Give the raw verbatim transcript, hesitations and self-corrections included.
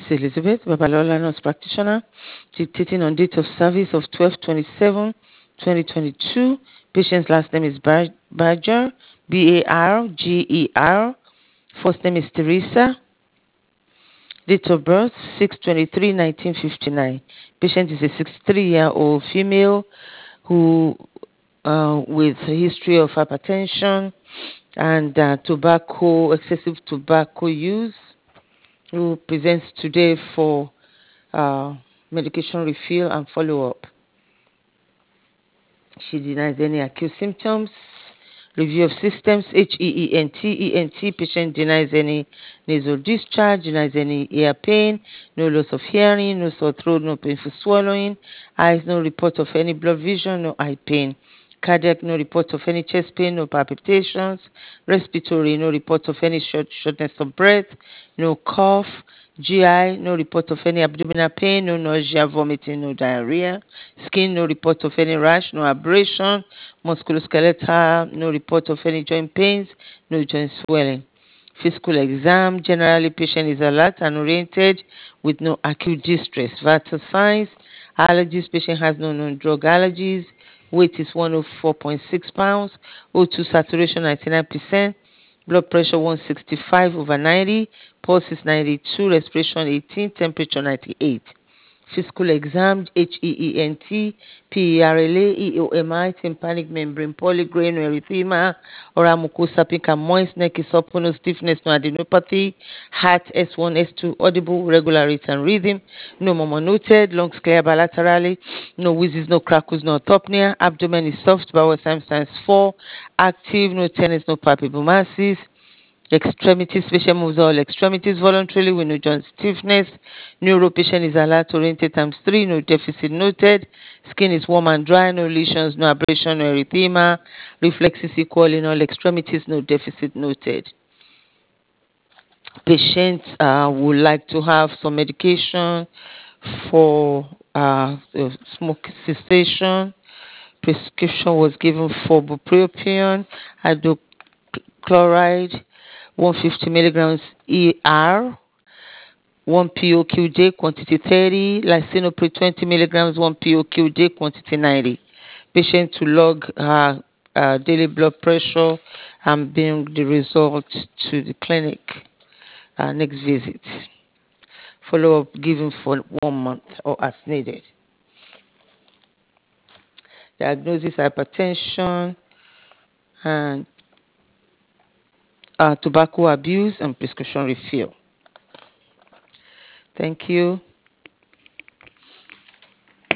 Elizabeth Babalola, nurse practitioner, dictating on date of service of twelve twenty-seven twenty twenty-two. Patient's last name is Bar- Barger, B A R G E R. First name is Teresa. Date of birth six twenty-three nineteen fifty-nine. Patient is a sixty-three-year-old female who, uh, with a history of hypertension and uh, tobacco, excessive tobacco use, who presents today for uh, medication refill and follow-up. She denies any acute symptoms. Review of systems, H E E N T, E N T, patient denies any nasal discharge, denies any ear pain, no loss of hearing, no sore throat, no painful swallowing, eyes, no report of any blood vision, no eye pain, cardiac, no report of any chest pain, no palpitations, respiratory, no report of any short, shortness of breath, no cough, G I, no report of any abdominal pain, no nausea, vomiting, no diarrhea, skin, no report of any rash, no abrasion, musculoskeletal, no report of any joint pains, no joint swelling. Physical exam, generally patient is alert and oriented with no acute distress. Vital signs, allergies, patient has no known drug allergies. Weight is one hundred four point six pounds. O two saturation ninety-nine percent. Blood pressure one sixty-five over ninety. Pulse is ninety-two. Respiration eighteen. Temperature ninety-eight. Physical exam, H E E N T, P E R L A, E O M I, tympanic membrane, polygrain, erythema, oral mucosa, pink and moist, neck is open, no stiffness, no adenopathy, heart S one, S two, audible, regular rate and rhythm, no murmur noted, lungs clear bilaterally, no wheezes, no crackles, no apnea, abdomen is soft, bowel signs times four, active, no tennis, no palpable masses, extremities, patient moves all extremities voluntarily with no joint stiffness. Neuro patient is alert oriented times three, no deficit noted. Skin is warm and dry, no lesions, no abrasion, no erythema. Reflexes equal in all extremities, no deficit noted. Patient uh, would like to have some medication for uh, uh, smoke cessation. Prescription was given for bupropion, hydrochloride, one hundred fifty milligrams E R, one P O Q J, quantity thirty, lisinopril twenty milligrams, one P O Q J, quantity ninety. Patient to log her uh, daily blood pressure and bring the result to the clinic uh, next visit. Follow-up given for one month or as needed. Diagnosis hypertension and uh, tobacco abuse and prescription refill. Thank you.